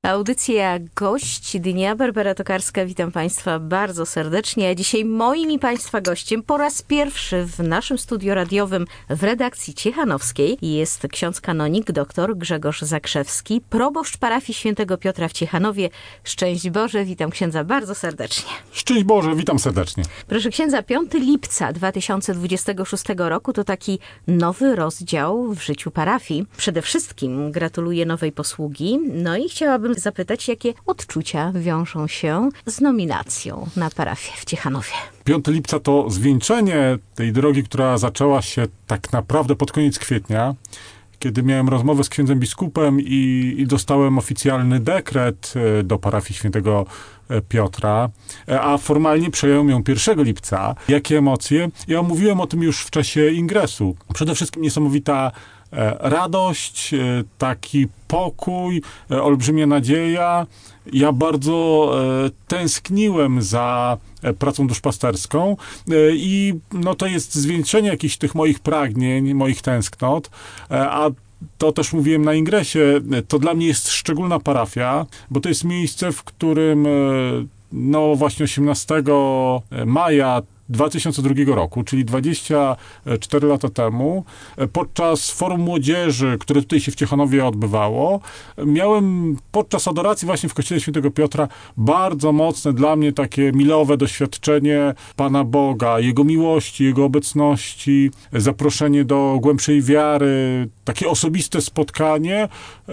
Audycja Gość Dnia. Barbara Tokarska, witam Państwa bardzo serdecznie. A dzisiaj moim i Państwa gościem po raz pierwszy w naszym studiu radiowym w redakcji ciechanowskiej jest ksiądz kanonik dr Grzegorz Zakrzewski, proboszcz parafii Świętego Piotra w Ciechanowie. Szczęść Boże, witam księdza bardzo serdecznie. Szczęść Boże, witam serdecznie. Proszę księdza, 5 lipca 2026 roku to taki nowy rozdział w życiu parafii. Przede wszystkim gratuluję nowej posługi. No i chciałabym zapytać, jakie odczucia wiążą się z nominacją na parafię w Ciechanowie. 5 lipca to zwieńczenie tej drogi, która zaczęła się tak naprawdę pod koniec kwietnia, kiedy miałem rozmowę z księdzem biskupem i dostałem oficjalny dekret do parafii Świętego Piotra, a formalnie przejąłem ją 1 lipca. Jakie emocje? Ja mówiłem o tym już w czasie ingresu. Przede wszystkim niesamowita radość, taki pokój, olbrzymia nadzieja. Ja bardzo tęskniłem za pracą duszpasterską i no to jest zwieńczenie jakichś tych moich pragnień, moich tęsknot, a to też mówiłem na ingresie, to dla mnie jest szczególna parafia, bo to jest miejsce, w którym no właśnie 18 maja 2002 roku, czyli 24 lata temu, podczas Forum Młodzieży, które tutaj się w Ciechanowie odbywało, miałem podczas adoracji właśnie w Kościele Świętego Piotra bardzo mocne dla mnie takie milowe doświadczenie Pana Boga, Jego miłości, Jego obecności, zaproszenie do głębszej wiary, takie osobiste spotkanie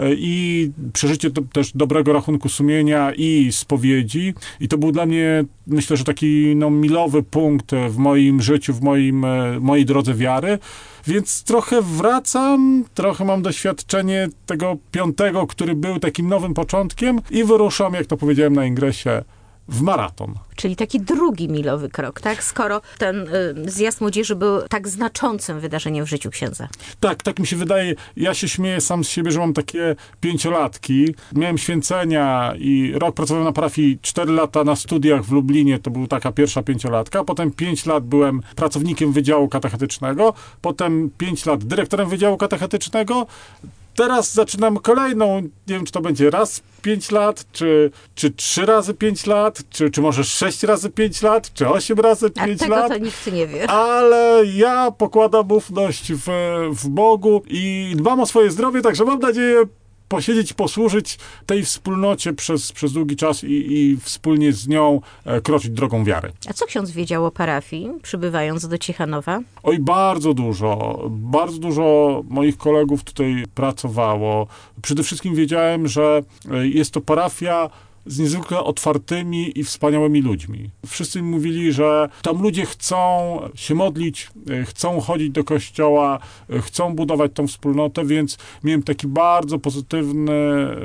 i przeżycie też dobrego rachunku sumienia i spowiedzi. I to był dla mnie, myślę, że taki milowy punkt w moim życiu, w mojej drodze wiary. Więc trochę wracam, trochę mam doświadczenie tego 5, który był takim nowym początkiem i wyruszam, jak to powiedziałem na ingresie, w maraton. Czyli taki drugi milowy krok, tak? Skoro ten zjazd młodzieży był tak znaczącym wydarzeniem w życiu księdza. Tak mi się wydaje. Ja się śmieję sam z siebie, że mam takie 5-latki. Miałem święcenia i rok pracowałem na parafii, 4 lata na studiach w Lublinie, to była taka pierwsza 5-latka. Potem 5 lat byłem pracownikiem Wydziału Katechetycznego. Potem 5 lat dyrektorem Wydziału Katechetycznego. Teraz zaczynam kolejną, nie wiem, czy to będzie raz 5 lat, czy 3 razy 5 lat, czy może 6 razy 5 lat, czy 8 razy 5 lat. A tego to nikt nie wie. Ale ja pokładam ufność w Bogu i dbam o swoje zdrowie, także mam nadzieję posiedzieć, posłużyć tej wspólnocie przez długi czas i wspólnie z nią kroczyć drogą wiary. A co ksiądz wiedział o parafii, przybywając do Ciechanowa? Oj, bardzo dużo. Bardzo dużo moich kolegów tutaj pracowało. Przede wszystkim wiedziałem, że jest to parafia z niezwykle otwartymi i wspaniałymi ludźmi. Wszyscy mi mówili, że tam ludzie chcą się modlić, chcą chodzić do kościoła, chcą budować tą wspólnotę, więc miałem taki bardzo pozytywny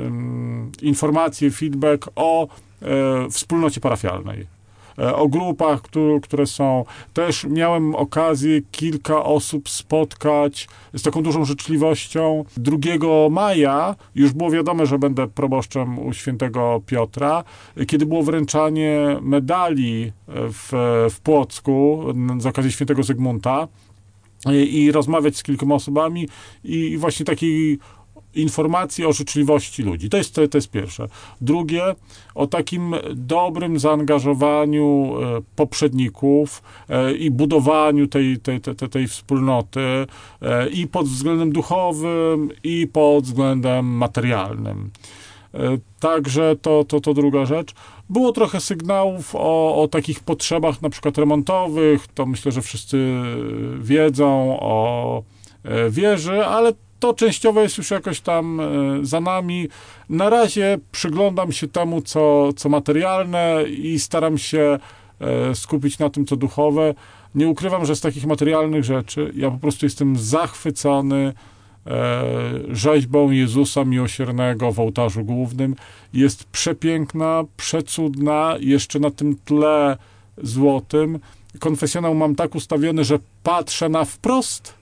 informacje, feedback o wspólnocie parafialnej. O grupach, które są. Też miałem okazję kilka osób spotkać z taką dużą życzliwością. 2 maja już było wiadomo, że będę proboszczem u Świętego Piotra. Kiedy było wręczanie medali w Płocku z okazji Świętego Zygmunta i rozmawiać z kilkoma osobami i właśnie takiej informacji o życzliwości ludzi. To jest pierwsze. Drugie, o takim dobrym zaangażowaniu poprzedników i budowaniu tej wspólnoty i pod względem duchowym, i pod względem materialnym. Także to druga rzecz. Było trochę sygnałów o takich potrzebach na przykład remontowych, to myślę, że wszyscy wiedzą o wieży, ale to częściowo jest już jakoś tam za nami. Na razie przyglądam się temu, co materialne i staram się skupić na tym, co duchowe. Nie ukrywam, że z takich materialnych rzeczy ja po prostu jestem zachwycony rzeźbą Jezusa Miłosiernego w ołtarzu głównym. Jest przepiękna, przecudna, jeszcze na tym tle złotym. Konfesjonał mam tak ustawiony, że patrzę na wprost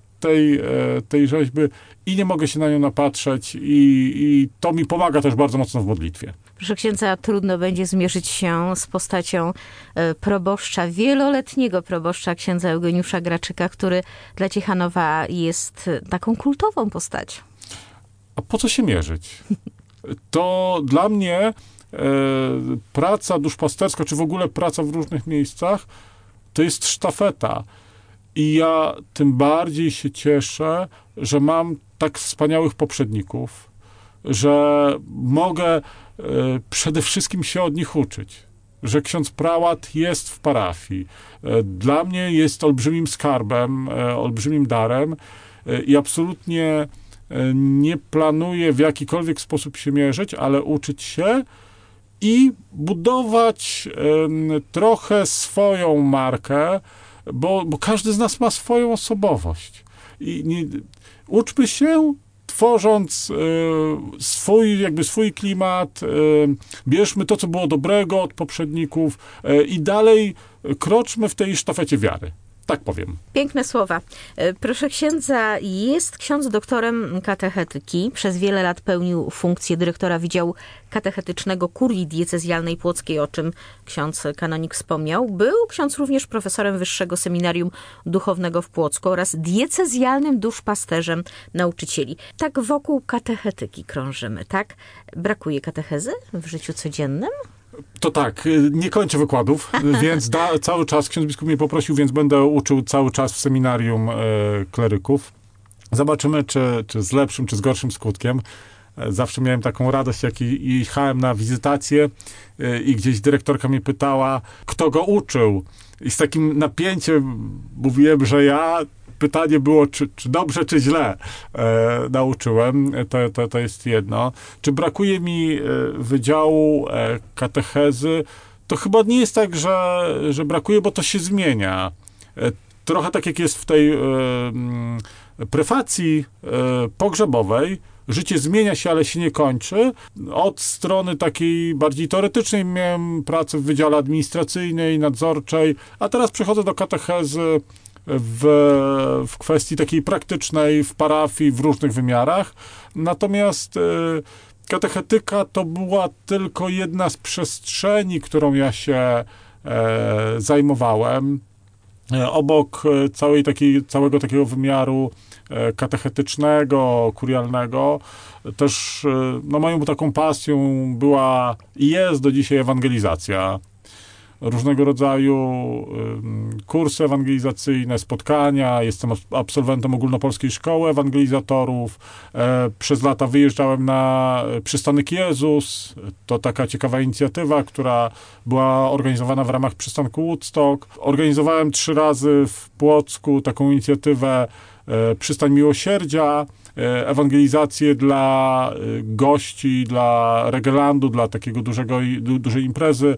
tej rzeźby i nie mogę się na nią napatrzeć i to mi pomaga też bardzo mocno w modlitwie. Proszę księdza, trudno będzie zmierzyć się z postacią proboszcza, wieloletniego proboszcza księdza Eugeniusza Graczyka, który dla Ciechanowa jest taką kultową postacią. A po co się mierzyć? to dla mnie praca duszpasterska, czy w ogóle praca w różnych miejscach, to jest sztafeta. I ja tym bardziej się cieszę, że mam tak wspaniałych poprzedników, że mogę przede wszystkim się od nich uczyć. Że ksiądz prałat jest w parafii. Dla mnie jest olbrzymim skarbem, olbrzymim darem i absolutnie nie planuję w jakikolwiek sposób się mierzyć, ale uczyć się i budować trochę swoją markę, bo każdy z nas ma swoją osobowość. I uczmy się, tworząc swój klimat, bierzmy to, co było dobrego od poprzedników i dalej kroczmy w tej sztafecie wiary. Tak powiem. Piękne słowa. Proszę księdza, jest ksiądz doktorem katechetyki. Przez wiele lat pełnił funkcję dyrektora Wydziału Katechetycznego Kurii Diecezjalnej Płockiej, o czym ksiądz kanonik wspomniał. Był ksiądz również profesorem Wyższego Seminarium Duchownego w Płocku oraz diecezjalnym duszpasterzem nauczycieli. Tak wokół katechetyki krążymy, tak? Brakuje katechezy w życiu codziennym? To tak, nie kończę wykładów, więc cały czas ksiądz biskup mnie poprosił, więc będę uczył cały czas w seminarium kleryków. Zobaczymy, czy z lepszym, czy z gorszym skutkiem. Zawsze miałem taką radość, jak jechałem na wizytację i gdzieś dyrektorka mnie pytała, kto go uczył. I z takim napięciem mówiłem, że ja. Pytanie było, czy dobrze, czy źle nauczyłem. To jest jedno. Czy brakuje mi wydziału katechezy? To chyba nie jest tak, że brakuje, bo to się zmienia. Trochę tak jak jest w tej prefacji pogrzebowej. Życie zmienia się, ale się nie kończy. Od strony takiej bardziej teoretycznej miałem pracę w wydziale administracyjnej, nadzorczej, a teraz przechodzę do katechezy w kwestii takiej praktycznej, w parafii, w różnych wymiarach. Natomiast katechetyka to była tylko jedna z przestrzeni, którą ja się zajmowałem. Obok całego takiego wymiaru katechetycznego, kurialnego, też moją taką pasją była i jest do dzisiaj ewangelizacja. Różnego rodzaju kursy ewangelizacyjne, spotkania. Jestem absolwentem Ogólnopolskiej Szkoły Ewangelizatorów. Przez lata wyjeżdżałem na Przystanek Jezus. To taka ciekawa inicjatywa, która była organizowana w ramach przystanku Woodstock. Organizowałem 3 razy w Płocku taką inicjatywę Przystań Miłosierdzia, ewangelizację dla gości, dla Regelandu, dla takiego dużej imprezy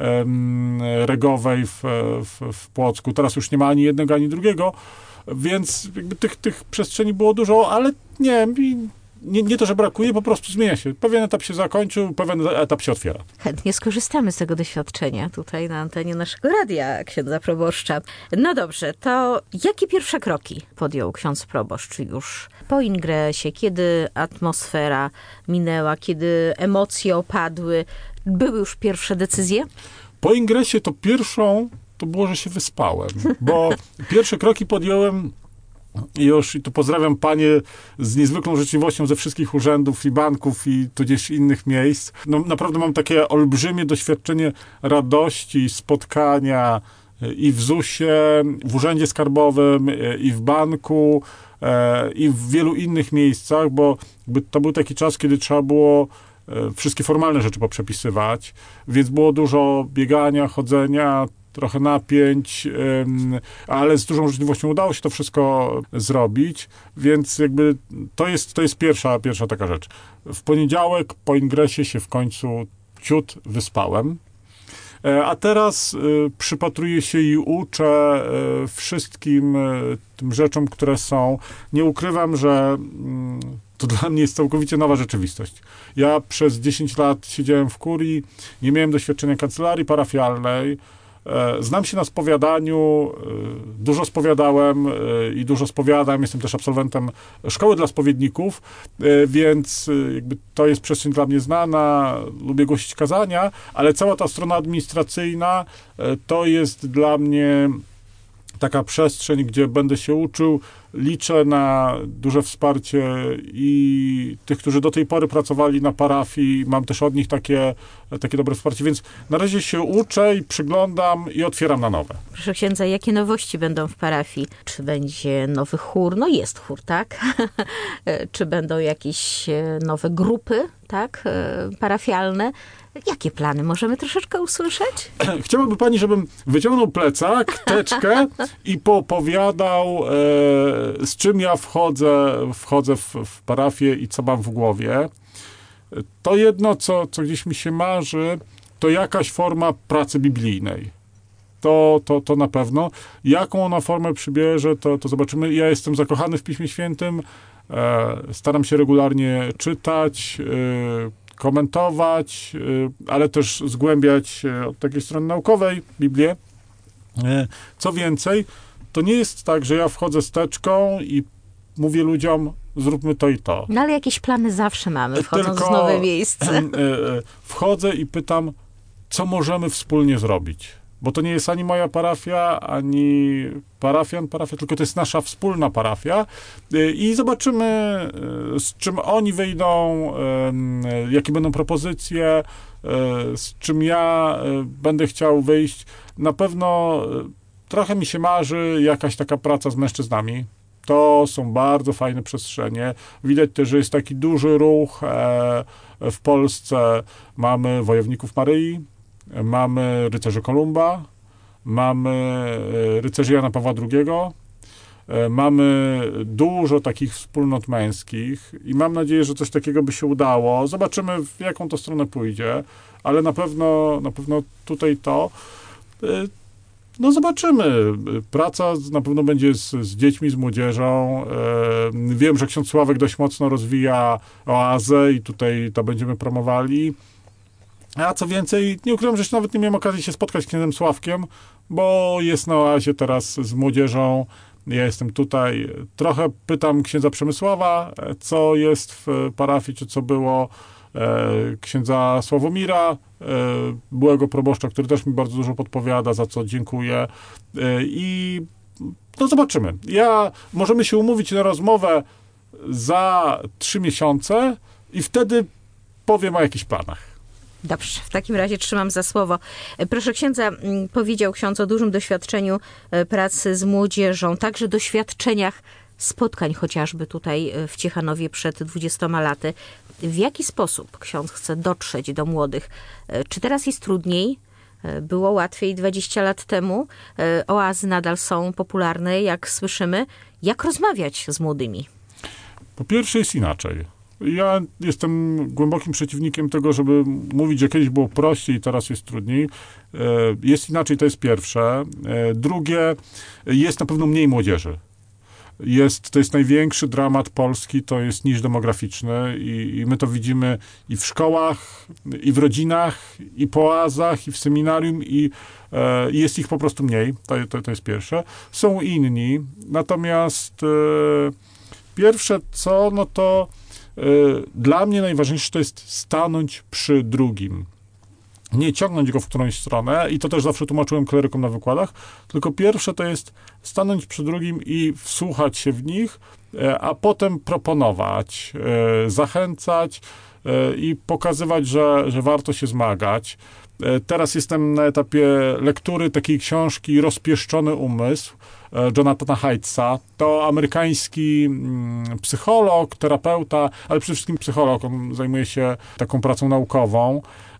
regowej w Płocku. Teraz już nie ma ani jednego, ani drugiego, więc jakby tych przestrzeni było dużo, ale nie to, że brakuje, po prostu zmienia się. Pewien etap się zakończył, pewien etap się otwiera. Chętnie skorzystamy z tego doświadczenia tutaj na antenie naszego radia, księdza proboszcza. No dobrze, to jakie pierwsze kroki podjął ksiądz proboszcz już po ingresie, kiedy atmosfera minęła, kiedy emocje opadły? Były już pierwsze decyzje? Po ingresie to było, że się wyspałem, bo pierwsze kroki podjąłem już, i tu pozdrawiam panie z niezwykłą życzliwością ze wszystkich urzędów i banków i tudzież innych miejsc. No, naprawdę mam takie olbrzymie doświadczenie radości, spotkania i w ZUS-ie, w urzędzie skarbowym, i w banku, i w wielu innych miejscach, bo to był taki czas, kiedy trzeba było wszystkie formalne rzeczy poprzepisywać, więc było dużo biegania, chodzenia, trochę napięć, ale z dużą życzliwością udało się to wszystko zrobić, więc jakby to jest pierwsza taka rzecz. W poniedziałek po ingresie się w końcu ciut wyspałem, a teraz przypatruję się i uczę wszystkim tym rzeczom, które są. Nie ukrywam, że to dla mnie jest całkowicie nowa rzeczywistość. Ja przez 10 lat siedziałem w kurii, nie miałem doświadczenia kancelarii parafialnej, znam się na spowiadaniu, dużo spowiadałem i dużo spowiadam, jestem też absolwentem szkoły dla spowiedników, więc jakby to jest przestrzeń dla mnie znana, lubię głosić kazania, ale cała ta strona administracyjna to jest dla mnie taka przestrzeń, gdzie będę się uczył liczę na duże wsparcie i tych, którzy do tej pory pracowali na parafii. Mam też od nich takie dobre wsparcie, więc na razie się uczę i przyglądam i otwieram na nowe. Proszę księdza, jakie nowości będą w parafii? Czy będzie nowy chór? No jest chór, tak? Czy będą jakieś nowe grupy, tak? Parafialne? Jakie plany? Możemy troszeczkę usłyszeć? Chciałaby pani, żebym wyciągnął plecak, teczkę i poopowiadał, z czym ja wchodzę w parafię i co mam w głowie. To jedno, co gdzieś mi się marzy, to jakaś forma pracy biblijnej. To na pewno. Jaką ona formę przybierze, to zobaczymy. Ja jestem zakochany w Piśmie Świętym, staram się regularnie czytać, komentować, ale też zgłębiać od takiej strony naukowej Biblię. Co więcej, to nie jest tak, że ja wchodzę z teczką i mówię ludziom, zróbmy to i to. No ale jakieś plany zawsze mamy, wchodząc w nowe miejsce. Wchodzę i pytam, co możemy wspólnie zrobić. Bo to nie jest ani moja parafia, ani parafian, tylko to jest nasza wspólna parafia. I zobaczymy, z czym oni wyjdą, jakie będą propozycje, z czym ja będę chciał wyjść. Na pewno trochę mi się marzy jakaś taka praca z mężczyznami. To są bardzo fajne przestrzenie. Widać też, że jest taki duży ruch w Polsce. Mamy Wojowników Maryi, mamy Rycerzy Kolumba, mamy Rycerzy Jana Pawła II, mamy dużo takich wspólnot męskich i mam nadzieję, że coś takiego by się udało. Zobaczymy, w jaką to stronę pójdzie, ale na pewno tutaj to. No zobaczymy. Praca na pewno będzie z dziećmi, z młodzieżą. Wiem, że ksiądz Sławek dość mocno rozwija oazę i tutaj to będziemy promowali. A co więcej, nie ukrywam, że nawet nie miałem okazji się spotkać z księdzem Sławkiem, bo jest na oazie teraz z młodzieżą. Ja jestem tutaj. Trochę pytam księdza Przemysława, co jest w parafii, czy co było, księdza Sławomira, byłego proboszcza, który też mi bardzo dużo podpowiada, za co dziękuję. I no zobaczymy. Możemy się umówić na rozmowę za 3 miesiące i wtedy powiem o jakichś planach. Dobrze, w takim razie trzymam za słowo. Proszę księdza, powiedział ksiądz o dużym doświadczeniu pracy z młodzieżą, także doświadczeniach spotkań chociażby tutaj w Ciechanowie przed 20 laty. W jaki sposób ksiądz chce dotrzeć do młodych? Czy teraz jest trudniej? Było łatwiej 20 lat temu. Oazy nadal są popularne, jak słyszymy. Jak rozmawiać z młodymi? Po pierwsze jest inaczej. Ja jestem głębokim przeciwnikiem tego, żeby mówić, że kiedyś było prościej, teraz jest trudniej. Jest inaczej, to jest pierwsze. Drugie, jest na pewno mniej młodzieży. To jest największy dramat Polski, to jest niż demograficzny i my to widzimy i w szkołach, i w rodzinach, i po oazach, i w seminarium, i jest ich po prostu mniej. To jest pierwsze. Są inni, natomiast pierwsze co, no to dla mnie najważniejsze to jest stanąć przy drugim. Nie ciągnąć go w którąś stronę i to też zawsze tłumaczyłem klerykom na wykładach, tylko pierwsze to jest stanąć przy drugim i wsłuchać się w nich, a potem proponować, zachęcać i pokazywać, że warto się zmagać. Teraz jestem na etapie lektury takiej książki Rozpieszczony umysł Jonathana Haidtsa. To amerykański psycholog, terapeuta, ale przede wszystkim psycholog. On zajmuje się taką pracą naukową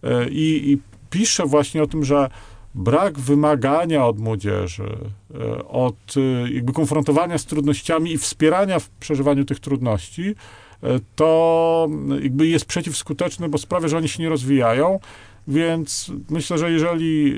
i pisze właśnie o tym, że brak wymagania od młodzieży, od jakby konfrontowania z trudnościami i wspierania w przeżywaniu tych trudności, to jakby jest przeciwskuteczny, bo sprawia, że oni się nie rozwijają. Więc myślę, że jeżeli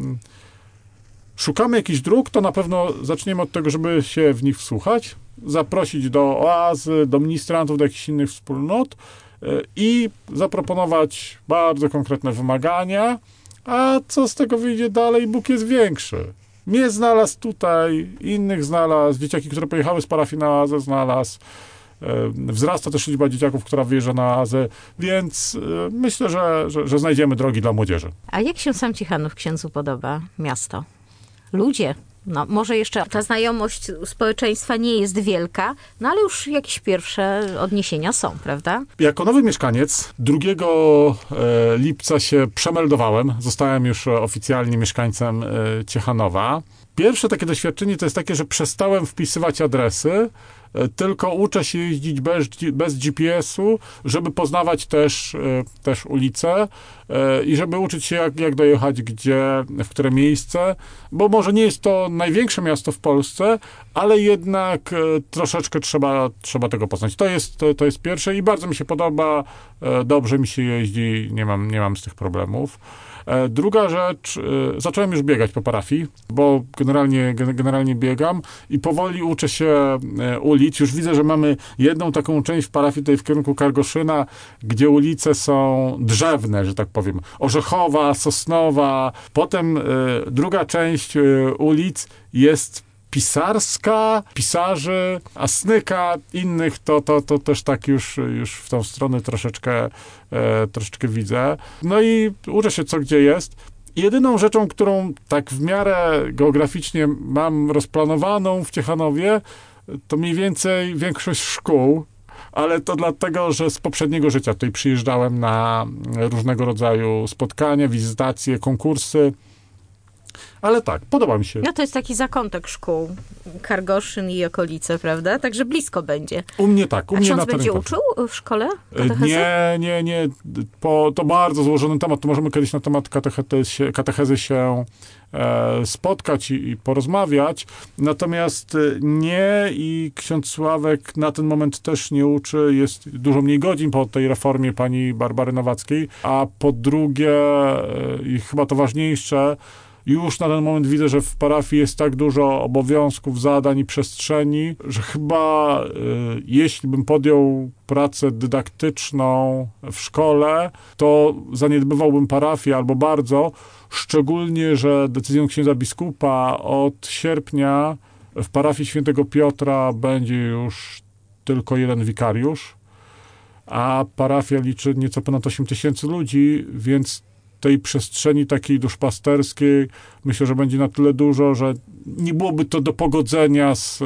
szukamy jakichś dróg, to na pewno zaczniemy od tego, żeby się w nich wsłuchać, zaprosić do oazy, do ministrantów, do jakichś innych wspólnot i zaproponować bardzo konkretne wymagania, a co z tego wyjdzie dalej, Bóg jest większy. Mnie znalazł tutaj, innych znalazł, dzieciaki, które pojechały z parafii na oazę znalazł. Wzrasta też liczba dzieciaków, która wyjeżdża na oazę, więc myślę, że znajdziemy drogi dla młodzieży. A jak się sam Ciechanów księdzu podoba miasto? Ludzie? No, może jeszcze ta znajomość społeczeństwa nie jest wielka, no ale już jakieś pierwsze odniesienia są, prawda? Jako nowy mieszkaniec 2 lipca się przemeldowałem. Zostałem już oficjalnie mieszkańcem Ciechanowa. Pierwsze takie doświadczenie to jest takie, że przestałem wpisywać adresy, tylko uczę się jeździć bez GPS-u, żeby poznawać też ulice i żeby uczyć się, jak dojechać, w które miejsce, bo może nie jest to największe miasto w Polsce, ale jednak troszeczkę trzeba tego poznać. To jest pierwsze i bardzo mi się podoba, dobrze mi się jeździ, nie mam z tych problemów. Druga rzecz, zacząłem już biegać po parafii, bo generalnie biegam i powoli uczę się ulic. Już widzę, że mamy jedną taką część w parafii tutaj w kierunku Kargoszyna, gdzie ulice są drzewne, że tak powiem. Orzechowa, Sosnowa. Potem druga część ulic jest pisarska, pisarzy, a Snyka, innych, to też tak już w tą stronę troszeczkę widzę. No i uczę się, co gdzie jest. Jedyną rzeczą, którą tak w miarę geograficznie mam rozplanowaną w Ciechanowie, to mniej więcej większość szkół, ale to dlatego, że z poprzedniego życia tutaj przyjeżdżałem na różnego rodzaju spotkania, wizytacje, konkursy. Ale tak, podoba mi się. No to jest taki zakątek szkół, Kargoszyn i okolice, prawda? Także blisko będzie. U mnie tak. A ksiądz będzie uczył w szkole katechezy? Nie. To bardzo złożony temat. To możemy kiedyś na temat katechezy się spotkać i porozmawiać. Natomiast nie i ksiądz Sławek na ten moment też nie uczy. Jest dużo mniej godzin po tej reformie pani Barbary Nowackiej. A po drugie, i chyba to ważniejsze, już na ten moment widzę, że w parafii jest tak dużo obowiązków, zadań i przestrzeni, że chyba jeśli bym podjął pracę dydaktyczną w szkole, to zaniedbywałbym parafię albo bardzo, szczególnie, że decyzją księdza biskupa od sierpnia w parafii świętego Piotra będzie już tylko jeden wikariusz, a parafia liczy nieco ponad 8 000 ludzi, więc tej przestrzeni takiej duszpasterskiej myślę, że będzie na tyle dużo, że nie byłoby to do pogodzenia z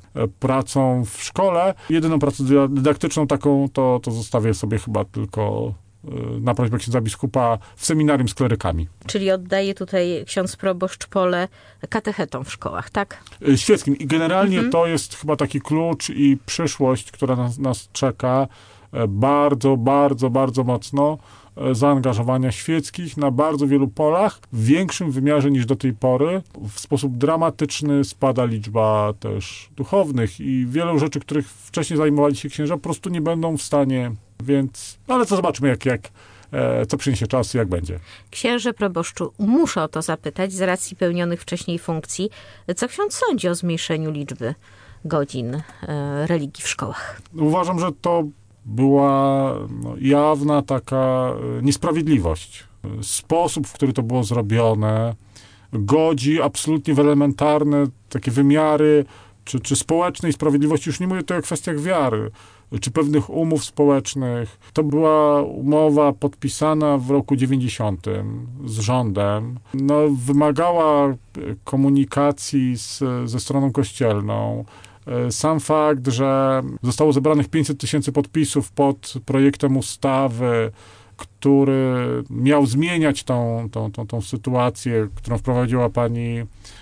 pracą w szkole. Jedyną pracę dydaktyczną taką to zostawię sobie chyba tylko na prośbę księdza biskupa w seminarium z klerykami. Czyli oddaje tutaj ksiądz proboszcz pole katechetom w szkołach, tak? Świeckim. I generalnie to jest chyba taki klucz i przyszłość, która nas czeka bardzo, bardzo, bardzo mocno. Zaangażowania świeckich na bardzo wielu polach, w większym wymiarze niż do tej pory. W sposób dramatyczny spada liczba też duchownych i wielu rzeczy, których wcześniej zajmowali się księża, po prostu nie będą w stanie, więc... Ale to zobaczymy, co przyniesie czas i jak będzie. Księże proboszczu, muszę o to zapytać z racji pełnionych wcześniej funkcji. Co ksiądz sądzi o zmniejszeniu liczby godzin religii w szkołach? Uważam, że to była jawna taka niesprawiedliwość. Sposób, w który to było zrobione, godzi absolutnie w elementarne takie wymiary, czy społecznej sprawiedliwości. Już nie mówię tutaj o kwestiach wiary, czy pewnych umów społecznych. To była umowa podpisana w roku 90 z rządem. Wymagała komunikacji ze stroną kościelną. Sam fakt, że zostało zebranych 500 000 podpisów pod projektem ustawy, który miał zmieniać tą sytuację, którą wprowadziła pani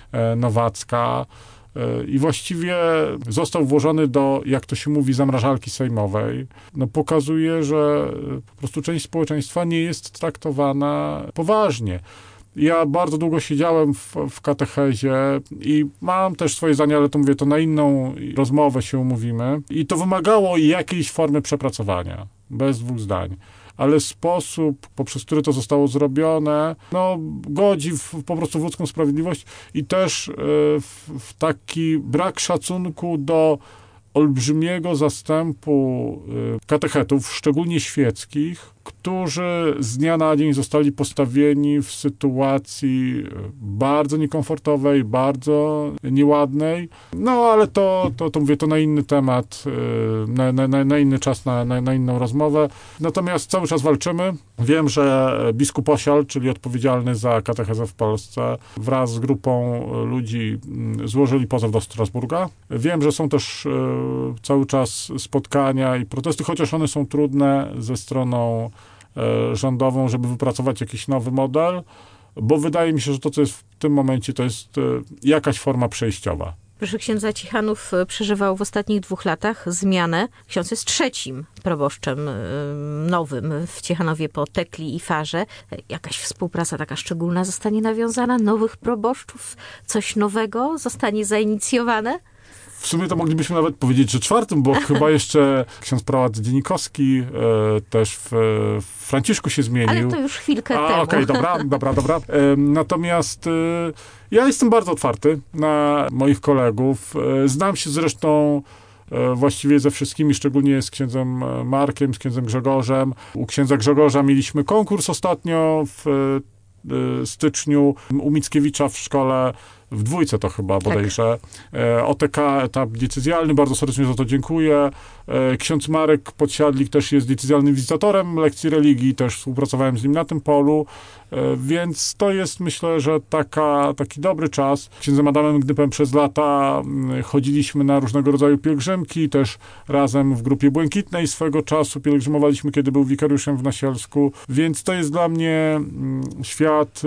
Nowacka i właściwie został włożony do, jak to się mówi, zamrażalki sejmowej, pokazuje, że po prostu część społeczeństwa nie jest traktowana poważnie. Ja bardzo długo siedziałem w katechezie i mam też swoje zdanie, ale to mówię, to na inną rozmowę się umówimy. I to wymagało jakiejś formy przepracowania, bez dwóch zdań. Ale sposób, poprzez który to zostało zrobione, godzi po prostu w ludzką sprawiedliwość i też w taki brak szacunku do olbrzymiego zastępu katechetów, szczególnie świeckich, którzy z dnia na dzień zostali postawieni w sytuacji bardzo niekomfortowej, bardzo nieładnej. No ale to mówię, to na inny temat, na inny czas, na inną rozmowę. Natomiast cały czas walczymy. Wiem, że biskup Osial, czyli odpowiedzialny za katechezę w Polsce, wraz z grupą ludzi złożyli pozew do Strasburga. Wiem, że są też cały czas spotkania i protesty, chociaż one są trudne ze stroną rządową, żeby wypracować jakiś nowy model, bo wydaje mi się, że to, co jest w tym momencie, to jest jakaś forma przejściowa. Proszę księdza, Cichanów przeżywał w ostatnich 2 latach zmianę. Ksiądz jest 3. proboszczem nowym w Ciechanowie po Tekli i Farze. Jakaś współpraca taka szczególna zostanie nawiązana? Nowych proboszczów? Coś nowego zostanie zainicjowane? W sumie to moglibyśmy nawet powiedzieć, że 4, bo chyba jeszcze ksiądz prałat Dzienikowski też w Franciszku się zmienił. Ale to już chwilkę temu. Okej, dobra. Natomiast ja jestem bardzo otwarty na moich kolegów. Znam się zresztą właściwie ze wszystkimi, szczególnie z księdzem Markiem, z księdzem Grzegorzem. U księdza Grzegorza mieliśmy konkurs ostatnio w styczniu u Mickiewicza w szkole, w 2 to chyba bodajże. Tak. OTK, etap decyzjalny, bardzo serdecznie za to dziękuję. Ksiądz Marek Podsiadlik też jest decyzjalnym wizytatorem lekcji religii, też współpracowałem z nim na tym polu, więc to jest, myślę, że taki dobry czas. Księdzem Adamem Gnypem przez lata chodziliśmy na różnego rodzaju pielgrzymki, też razem w Grupie Błękitnej swego czasu pielgrzymowaliśmy, kiedy był wikariuszem w Nasielsku, więc to jest dla mnie świat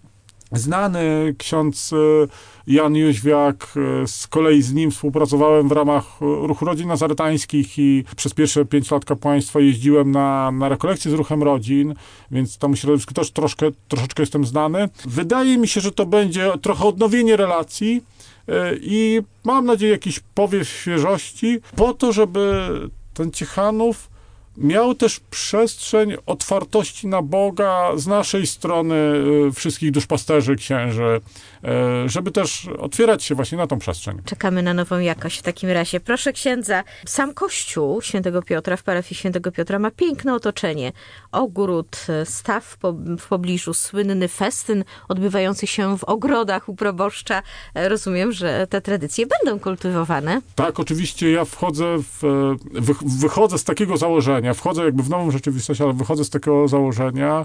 znany. Ksiądz Jan Jóźwiak, z kolei z nim współpracowałem w ramach Ruchu Rodzin Nazaretańskich i przez pierwsze 5 lat kapłaństwa jeździłem na rekolekcje z Ruchem Rodzin, więc tam środowisku też troszeczkę jestem znany. Wydaje mi się, że to będzie trochę odnowienie relacji i mam nadzieję jakiś powiew świeżości po to, żeby ten Ciechanów miał też przestrzeń otwartości na Boga z naszej strony, wszystkich duszpasterzy, księży, żeby też otwierać się właśnie na tą przestrzeń. Czekamy na nową jakość w takim razie. Proszę księdza, sam kościół Świętego Piotra w parafii Świętego Piotra ma piękne otoczenie. Ogród, staw w pobliżu, słynny festyn odbywający się w ogrodach u proboszcza. Rozumiem, że te tradycje będą kultywowane. Tak, oczywiście ja wychodzę z takiego założenia, wchodzę jakby w nową rzeczywistość, ale wychodzę z takiego założenia,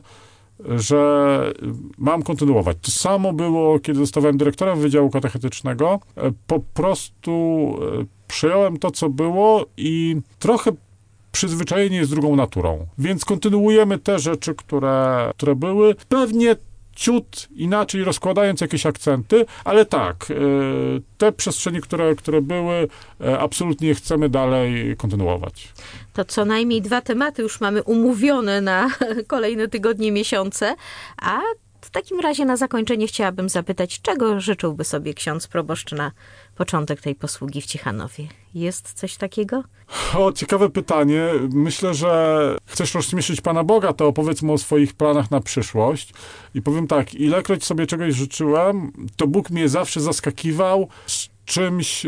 że mam kontynuować. To samo było, kiedy zostałem dyrektorem Wydziału Katechetycznego. Po prostu przyjąłem to, co było i trochę przyzwyczajenie jest drugą naturą. Więc kontynuujemy te rzeczy, które były. Pewnie ciut inaczej rozkładając jakieś akcenty, ale tak, te przestrzenie, które były, absolutnie chcemy dalej kontynuować. To co najmniej 2 tematy już mamy umówione na kolejne tygodnie, miesiące, a w takim razie na zakończenie chciałabym zapytać, czego życzyłby sobie ksiądz proboszcz na początek tej posługi w Ciechanowie? Jest coś takiego? Ciekawe pytanie. Myślę, że chcesz rozśmieszyć Pana Boga, to opowiedz mu o swoich planach na przyszłość. I powiem tak, ilekroć sobie czegoś życzyłem, to Bóg mnie zawsze zaskakiwał z czymś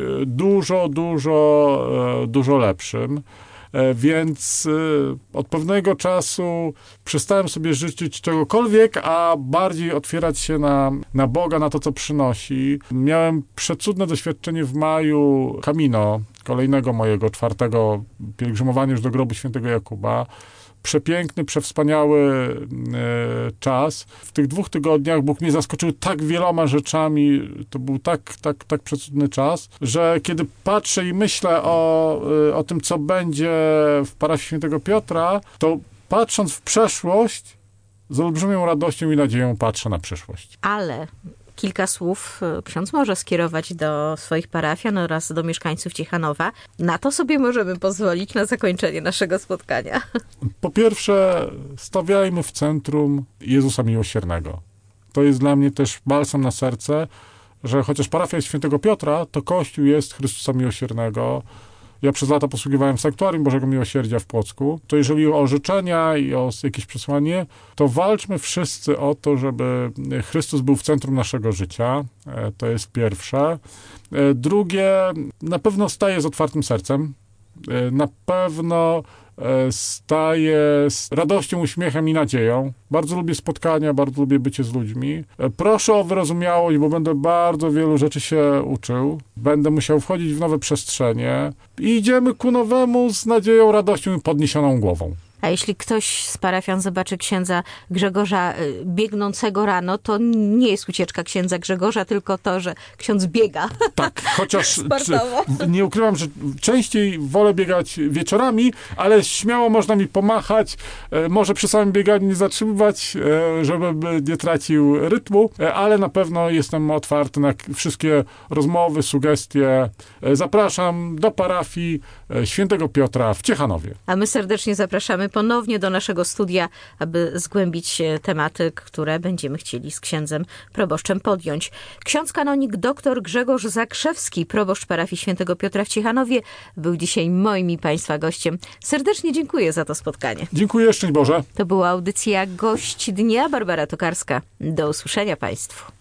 dużo lepszym. Więc od pewnego czasu przestałem sobie życzyć czegokolwiek, a bardziej otwierać się na Boga, na to, co przynosi. Miałem przecudne doświadczenie w maju Camino, kolejnego mojego 4. pielgrzymowania już do grobu świętego Jakuba. Przepiękny, przewspaniały czas. W tych 2 tygodniach Bóg mnie zaskoczył tak wieloma rzeczami, to był tak przecudny czas, że kiedy patrzę i myślę o tym, co będzie w parafii Świętego Piotra, to patrząc w przeszłość, z olbrzymią radością i nadzieją patrzę na przyszłość. Ale kilka słów ksiądz może skierować do swoich parafian oraz do mieszkańców Ciechanowa. Na to sobie możemy pozwolić na zakończenie naszego spotkania. Po pierwsze, stawiajmy w centrum Jezusa Miłosiernego. To jest dla mnie też balsam na serce, że chociaż parafia jest Świętego Piotra, to Kościół jest Chrystusa Miłosiernego. Ja przez lata posługiwałem w Sanktuarium Bożego Miłosierdzia w Płocku. To jeżeli o życzenia i o jakieś przesłanie, to walczmy wszyscy o to, żeby Chrystus był w centrum naszego życia. To jest pierwsze. Drugie, na pewno staję z otwartym sercem. Na pewno staje z radością, uśmiechem i nadzieją. Bardzo lubię spotkania, bardzo lubię bycie z ludźmi. Proszę o wyrozumiałość, bo będę bardzo wielu rzeczy się uczył. Będę musiał wchodzić w nowe przestrzenie i idziemy ku nowemu z nadzieją, radością i podniesioną głową. A jeśli ktoś z parafian zobaczy księdza Grzegorza biegnącego rano, to nie jest ucieczka księdza Grzegorza, tylko to, że ksiądz biega. Tak, chociaż Sportowo. nie ukrywam, że częściej wolę biegać wieczorami, ale śmiało można mi pomachać, może przy samym bieganiu nie zatrzymywać, żebym nie tracił rytmu, ale na pewno jestem otwarty na wszystkie rozmowy, sugestie. Zapraszam do parafii Świętego Piotra w Ciechanowie. A my serdecznie zapraszamy ponownie do naszego studia, aby zgłębić tematy, które będziemy chcieli z księdzem proboszczem podjąć. Ksiądz kanonik dr Grzegorz Zakrzewski, proboszcz parafii Świętego Piotra w Ciechanowie, był dzisiaj moim i Państwa gościem. Serdecznie dziękuję za to spotkanie. Dziękuję, szczęść Boże. To była audycja Gość Dnia, Barbara Tokarska. Do usłyszenia Państwu.